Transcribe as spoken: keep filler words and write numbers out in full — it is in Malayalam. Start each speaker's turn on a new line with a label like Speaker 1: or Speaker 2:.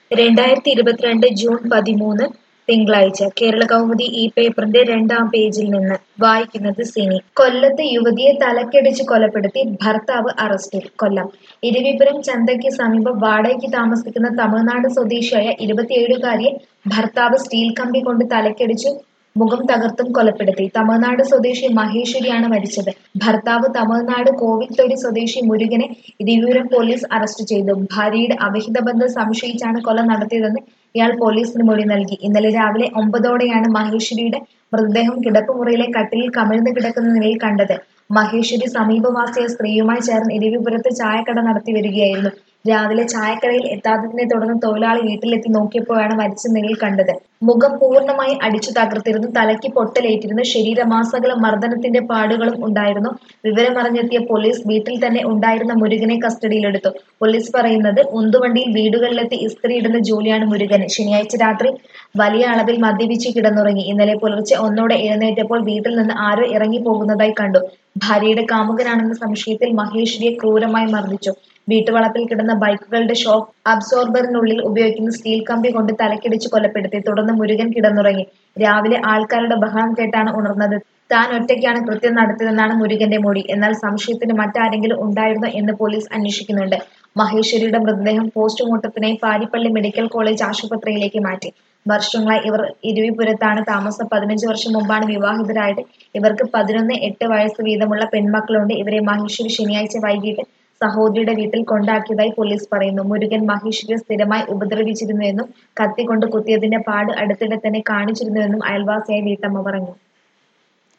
Speaker 1: രണ്ടായിരത്തി ഇരുപത്തിരണ്ട് ജൂൺ പതിമൂന്ന് തിങ്കളാഴ്ച കേരളകൗമുദി ഈ പേപ്പറിന്റെ രണ്ടാം പേജിൽ നിന്ന് വായിക്കുന്നത് സിനി. കൊല്ലത്ത് യുവതിയെ തലക്കടിച്ച് കൊലപ്പെടുത്തി ഭർത്താവ് അറസ്റ്റിൽ. കൊല്ലം ഇരവിപുരം ചന്തയ്ക്ക് സമീപം വാടകയ്ക്ക് താമസിക്കുന്ന തമിഴ്നാട് സ്വദേശിയായ ഇരുപത്തിയേഴുകാരിയെ ഭർത്താവ് സ്റ്റീൽ കമ്പി കൊണ്ട് തലക്കടിച്ചു മുഖം തകർത്തും കൊലപ്പെടുത്തി. തമിഴ്നാട് സ്വദേശി മഹേശ്വരിയാണ് മരിച്ചത്. ഭർത്താവ് തമിഴ്നാട് കോവിൽത്തൊടി സ്വദേശി മുരുകനെ ഇരവിപുരം പോലീസ് അറസ്റ്റ് ചെയ്തു. ഭാര്യയുടെ അവിഹിത ബന്ധം സംശയിച്ചാണ് കൊല നടത്തിയതെന്ന് ഇയാൾ പോലീസിന് മൊഴി നൽകി. ഇന്നലെ രാവിലെ ഒമ്പതോടെയാണ് മഹേശ്വരിയുടെ മൃതദേഹം കിടപ്പുമുറിയിലെ കട്ടിലിൽ കമിഴ്ന്ന് കിടക്കുന്ന നിലയിൽ കണ്ടത്. മഹേശ്വരി സമീപവാസിയായ സ്ത്രീയുമായി ചേർന്ന് ഇരവിപുരത്ത് ചായക്കട നടത്തി വരികയായിരുന്നു. രാവിലെ ചായക്കടയിൽ എത്താത്തതിനെ തുടർന്ന് തൊഴിലാളി വീട്ടിലെത്തി നോക്കിയപ്പോഴാണ് മരിച്ച നിലയിൽ കണ്ടത്. മുഖം പൂർണ്ണമായി അടിച്ചു തകർത്തിരുന്നു. തലയ്ക്ക് പൊട്ടലേറ്റിരുന്നു. ശരീരമാസകലം മർദ്ദനത്തിന്റെ പാടുകളും ഉണ്ടായിരുന്നു. വിവരമറിഞ്ഞെത്തിയ പോലീസ് വീട്ടിൽ തന്നെ ഉണ്ടായിരുന്ന മുരുകനെ കസ്റ്റഡിയിലെടുത്തു. പോലീസ് പറയുന്നത് ഉന്തുവണ്ടിയിൽ വീടുകളിലെത്തി ഇസ്തിരിയിടുന്ന ജോലിയാണ് മുരുകന്. ശനിയാഴ്ച രാത്രി വലിയ അളവിൽ മദ്യപിച്ച് കിടന്നുറങ്ങി. ഇന്നലെ പുലർച്ചെ ഒന്നോടെ എഴുന്നേറ്റപ്പോൾ വീട്ടിൽ നിന്ന് ആരോ ഇറങ്ങി പോകുന്നതായി കണ്ടു. ഭാര്യയുടെ കാമുകനാണെന്ന സംശയത്തിൽ മഹേശ്വരിയെ ക്രൂരമായി മർദ്ദിച്ചു. വീട്ടുവളപ്പിൽ കിടന്ന ബൈക്കുകളുടെ ഷോക്ക് അബ്സോർബറിനുള്ളിൽ ഉപയോഗിക്കുന്ന സ്റ്റീൽ കമ്പി കൊണ്ട് തലക്കിടിച്ച് കൊലപ്പെടുത്തി. തുടർന്ന് മുരുകൻ കിടന്നുറങ്ങി. രാവിലെ ആൾക്കാരുടെ ബഹളം കേട്ടാണ് ഉണർന്നത്. താൻ ഒറ്റയ്ക്കാണ് കൃത്യം നടത്തിയതെന്നാണ് മുരുകന്റെ മൊഴി. എന്നാൽ സംശയത്തിന് മറ്റാരെങ്കിലും ഉണ്ടായിരുന്നോ എന്ന് പോലീസ് അന്വേഷിക്കുന്നുണ്ട്. മഹേശ്വരിയുടെ മൃതദേഹം പോസ്റ്റ്മോർട്ടത്തിനായി പാരിപ്പള്ളി മെഡിക്കൽ കോളേജ് ആശുപത്രിയിലേക്ക് മാറ്റി. വർഷങ്ങളായി ഇവർ ഇരവിപുരത്താണ് താമസം. പതിനഞ്ച് വർഷം മുമ്പാണ് വിവാഹിതരായത്. ഇവർക്ക് പതിനൊന്ന്, എട്ട് വയസ്സ് വീതമുള്ള പെൺമക്കളുണ്ട്. ഇവരെ മഹേശ്വരി ശനിയാഴ്ച വൈകിട്ട് സഹോദരിയുടെ വീട്ടിൽ കൊണ്ടാക്കിയതായി പോലീസ് പറയുന്നു. മുരുകൻ മഹേശ്വരിയെ സ്ഥിരമായി ഉപദ്രവിച്ചിരുന്നുവെന്നും കത്തി കൊണ്ട് കുത്തിയതിന്റെ പാട് അടുത്തിടെ തന്നെ കാണിച്ചിരുന്നുവെന്നും അയൽവാസിയായ വീട്ടമ്മ പറഞ്ഞു.